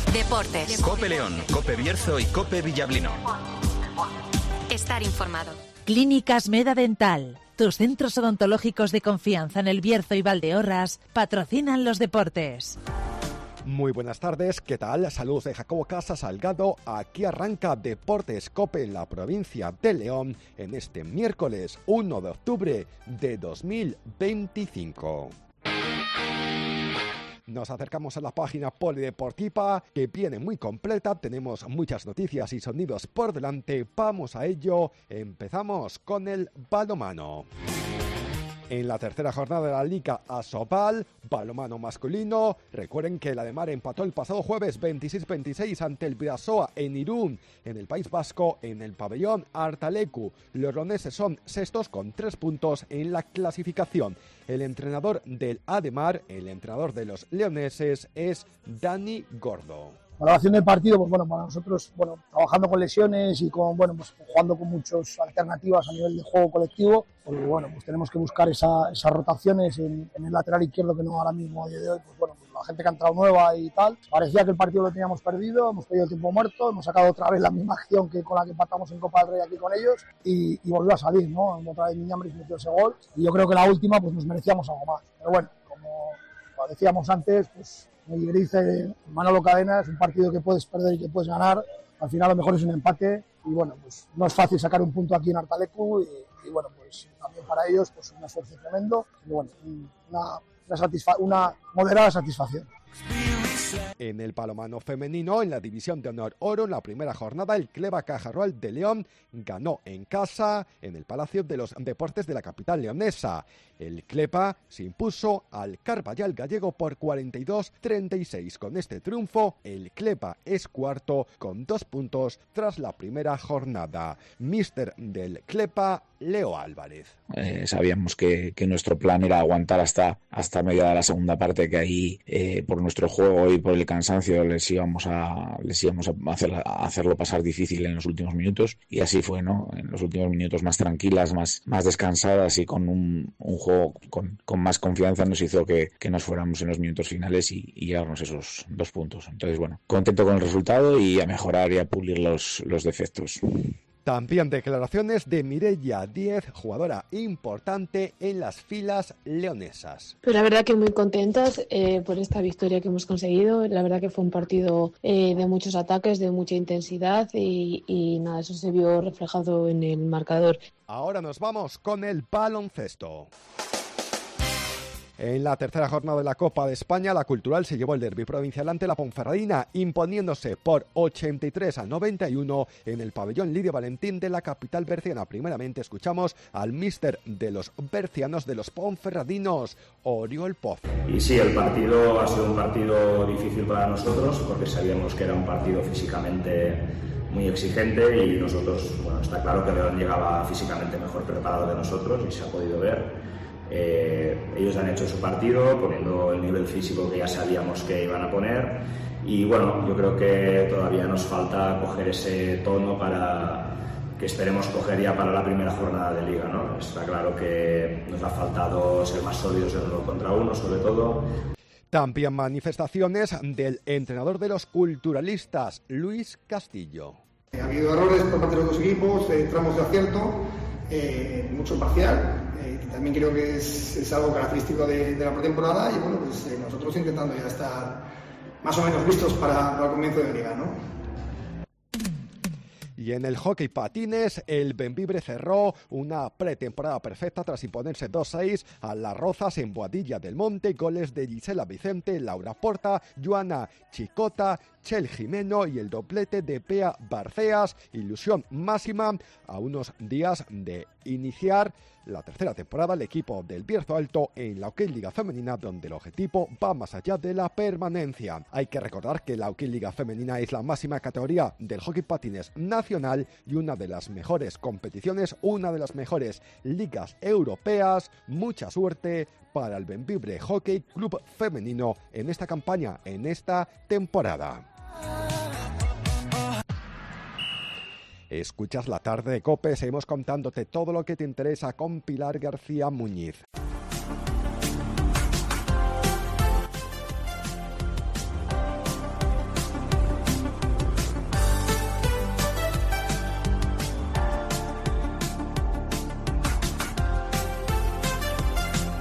Deportes. COPE León, COPE Bierzo y COPE Villablino. Estar informado. Clínicas Meda Dental. Tus centros odontológicos de confianza en El Bierzo y Valdeorras patrocinan los deportes. Muy buenas tardes, ¿qué tal? Saludos de Jacobo Casa Salgado. Aquí arranca Deportes COPE en la provincia de León en este miércoles 1 de octubre de 2025. Nos acercamos a la página polideportiva, que viene muy completa, tenemos muchas noticias y sonidos por delante, vamos a ello, empezamos con el balonmano. En la tercera jornada de la Liga ASOBAL, balonmano masculino, recuerden que el Ademar empató el pasado jueves 26-26 ante el Bidasoa en Irún, en el País Vasco, en el pabellón Artalecu. Los leoneses son sextos con 3 puntos en la clasificación. El entrenador del Ademar, el entrenador de los leoneses, es Dani Gordo. Valoración del partido, pues bueno, para nosotros, trabajando con lesiones y con, pues jugando con muchas alternativas a nivel de juego colectivo, pues bueno, pues tenemos que buscar esas rotaciones en el lateral izquierdo que no ahora mismo a día de hoy, pues bueno, pues la gente que ha entrado nueva y tal, parecía que el partido lo teníamos perdido, hemos perdido el tiempo muerto, hemos sacado otra vez la misma acción que con la que empatamos en Copa del Rey aquí con ellos y volvió a salir, ¿no? Otra vez Miñambres metió ese gol y yo creo que la última pues nos merecíamos algo más, pero bueno, como decíamos antes, pues me dice Manolo Cadena, es un partido que puedes perder y que puedes ganar, al final lo mejor es un empate y bueno, pues no es fácil sacar un punto aquí en Artalecu y bueno, pues también para ellos pues un esfuerzo tremendo y bueno, una moderada satisfacción. En el balonmano femenino, en la división de honor oro, en la primera jornada, el Cleva Cajarrual de León ganó en casa en el Palacio de los Deportes de la capital leonesa. El Cleva se impuso al Carballal gallego por 42-36. Con este triunfo, el Cleva es cuarto con 2 puntos tras la primera jornada. Míster del Cleva, Leo Álvarez. Sabíamos que nuestro plan era aguantar hasta media de la segunda parte, que ahí por nuestro juego y por el cansancio les íbamos a hacerlo pasar difícil en los últimos minutos y así fue, ¿no? En los últimos minutos más tranquilas, más descansadas y con un juego con más confianza nos hizo que nos fuéramos en los minutos finales y llevarnos esos 2 puntos. Entonces, bueno, contento con el resultado y a mejorar y a pulir los defectos. También declaraciones de Mireia Díez, jugadora importante en las filas leonesas. Pues la verdad que muy contentas por esta victoria que hemos conseguido. La verdad que fue un partido de muchos ataques, de mucha intensidad y nada, eso se vio reflejado en el marcador. Ahora nos vamos con el baloncesto. En la tercera jornada de la Copa de España, la Cultural se llevó el derbi provincial ante la Ponferradina, imponiéndose por 83-91 en el pabellón Lidia Valentín de la capital berciana. Primeramente escuchamos al míster de los bercianos, de los ponferradinos, Oriol Pozo. Y sí, el partido ha sido un partido difícil para nosotros porque sabíamos que era un partido físicamente muy exigente y nosotros, bueno, está claro que León llegaba físicamente mejor preparado que nosotros y se ha podido ver. Ellos han hecho su partido poniendo el nivel físico que ya sabíamos que iban a poner y bueno, yo creo que todavía nos falta coger ese tono para que esperemos coger ya para la primera jornada de liga, ¿no? Está claro que nos ha faltado ser más sólidos en 1 contra 1 sobre todo. También manifestaciones del entrenador de los culturalistas, Luis Castillo. Ha habido errores por parte de los dos equipos, tramos de acierto, mucho parcial. También creo que es algo característico de la pretemporada y bueno, pues nosotros intentando ya estar más o menos listos para el comienzo de liga, ¿no? Y en el hockey patines, el Bembibre cerró una pretemporada perfecta tras imponerse 2-6 a las Rozas en Boadilla del Monte. Goles de Gisela Vicente, Laura Porta, Joana Chicota, Chel Jimeno y el doblete de Bea Barceas. Ilusión máxima a unos días de iniciar la tercera temporada el equipo del Bierzo Alto en la Hockey Liga Femenina, donde el objetivo va más allá de la permanencia. Hay que recordar que la Hockey Liga Femenina es la máxima categoría del hockey patines nacional y una de las mejores competiciones, una de las mejores ligas europeas. Mucha suerte para el Bembibre Hockey Club Femenino en esta campaña, en esta temporada. Escuchas La Tarde de COPE, seguimos contándote todo lo que te interesa con Pilar García Muñiz.